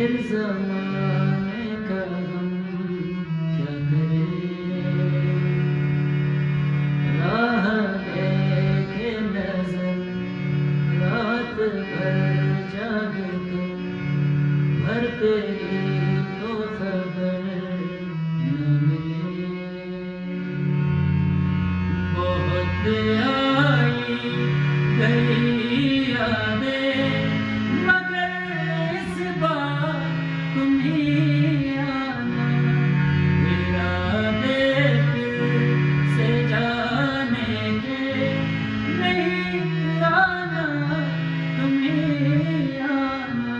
ज़माने का हम क्या करें, राह देखे नज़र रात भर जाग कर, भर तेरी तो खबर न मिले। बहुत आई गई यादें मगर इस बार तुम ही आना, इरादे फिर से जाने के नहीं आना, तुम ही आना।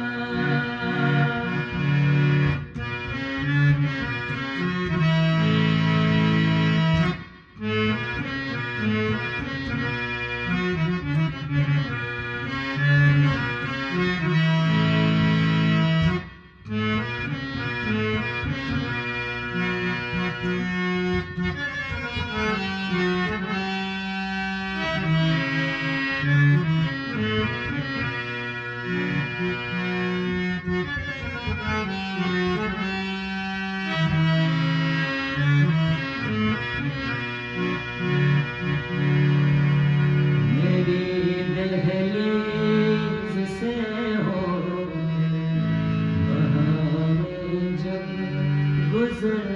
मेरी दहलीज से होके बहारें जब गुजर